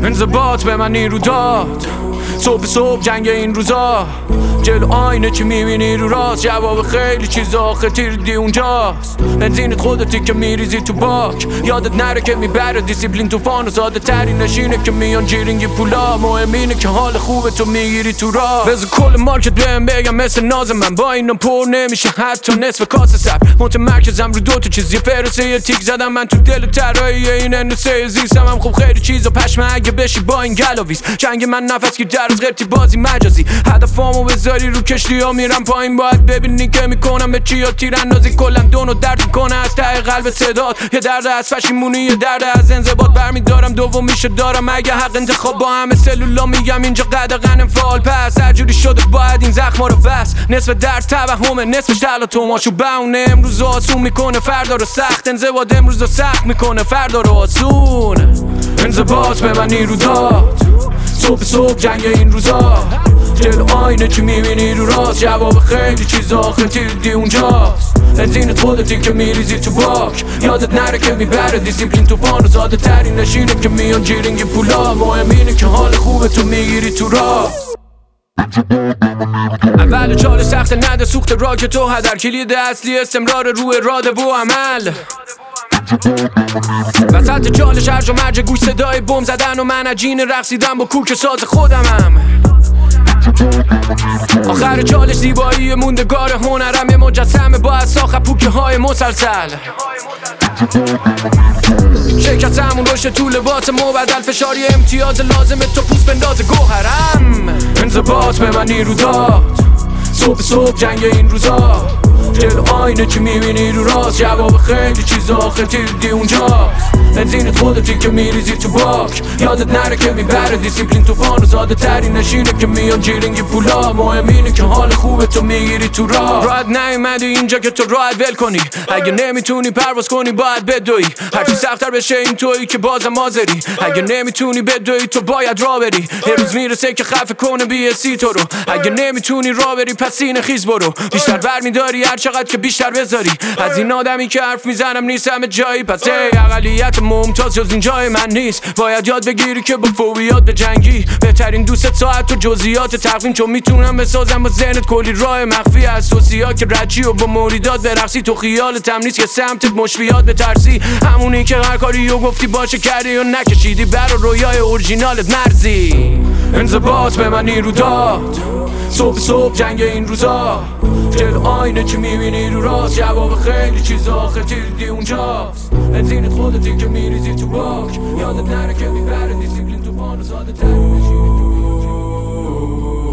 انضباط به من نیرو داد، صبح جنگ این روزا، جلو آینه چی میبینی رو راست، جواب خیلی چیزا آخه تیردی اونجاست. بنزینت خودتی که میریزی تو باک، یادت نره که میبره دیسیپلین توفان و ساده ترین نشینه که میان جیرینگی پولا. مهم اینه که حال خوبه تو میگیری تو راه. بذار کل مارکت بهم بگم مثل ناز من، با اینا پر نمیشه حتی نصف کاسه سب. متمرکزم رو دوتا چیز، یه فرسه یه تیک زدم من تو دل طراحی این اندسه زیستم. هم خب خیلی چیزا پشمه اگه بشی با این گلاویز. جنگ من نفس که در از غیرتی بازی مجازی، هدفامو بذاری رو کشتی ها میرم پایین. باید ببینی که میکنم به چی ها تیراندازی. کلم دونو درد میکنه از ته قلب تعداد، یه درد از پشیمونی یه درد از انضباط. برمیدارم دومیشو دارم اگه حق انتخاب با همه سلولا. میگم اینجا قدغن فعال پس هر جوری شده باید این زخما رو بس. نصف درد توهمه نصفش تلاطماشو بونه. امروز آسون میکنه فردا رو سخت، انضباط امروز رو سخت میکنه فردا رو آسون. انضباط به من نیرو داد، صبح جنگ این روزا، جلو آینه چی میبینی رو راست، جواب خیلی چیزا آخه تیردی اونجاست. بنزینت خودتی که میریزی تو باک، یادت نره که میبره دیسیپلین توفان و ساده ترین نشینه که میان جیرینگی پولا. مهم اینه که حال خوبه تو میگیری تو راه. اول چاله سخت نده سوخت راک تو هدر، کلید اصلی استمرار روی اراده و عمل. وسط چالش هرج و مرج گوش صدای بم زدن و من عجین رقصیدم با کوک ساز خودمم. آخر چالش زیبایی موندگار هنرم، مجسمه با اساخ پوکه های مسلسل. شرکتمون رشد تو لباس مبدل، فشاری امتیاز لازمه تو پوست بنداز گوهرم. انضباط به من نیرو داد، صبح جنگ این روزا، جلو آینه چی میبینی رو راست، جواب خیلی چیزا آخه تیردی اونجاست. بنزینت خودتی که میریزی تو باک، یادت نره که میبره دیسیپلین توفان و ساده ترین نشینه که میان جیرینگی پولا. مهم اینه که حال خوبه تو میگیری تو راه. راحت نیومدی اینجا که تو راحت ول کنی، اگه نمیتونی پرواز کنی باید بدوی. هرچی سخت‌تر بشه این تویی که بازم حاضری، اگه نمیتونی بدوی تو باید راه بری. یه روز میرسه که خفه کنه بی‌اسی تو رو، اگه نمیتونی راه بری پس سینه خیز برو. بیشتر برمیداری هر چقدر که بیشتر بذاری، از این آدمی که حرف میزنم نیستم جایی. پس ای اقلیت ممتاز جز این جای من نیست، باید یاد بگیری که با فوبیات به جنگی. بهترین دوست ساعت تو جزئیات تقویم، چون میتونم بسازم با ذهنت کلی راه مخفی از توصیات که رچی و با موریدات برقصی. تو خیال تمنیز که سمتت مشفیات بترسی، همونی که هر کاری و گفتی باشه کردی و نکشیدی برا رویای اورجینالت مرزی. انضباط به من نیرو داد، صبح جنگ این روزا، جلو آینه چی میبینی رو راست، جواب خیلی چیزا آخه تیردی اونجاست. بنزینت خودتی که میریزی تو باک، یادت نره که میبره دیسیپلین توفان و ساده ترین نشینه که میان جیرینگی پولا.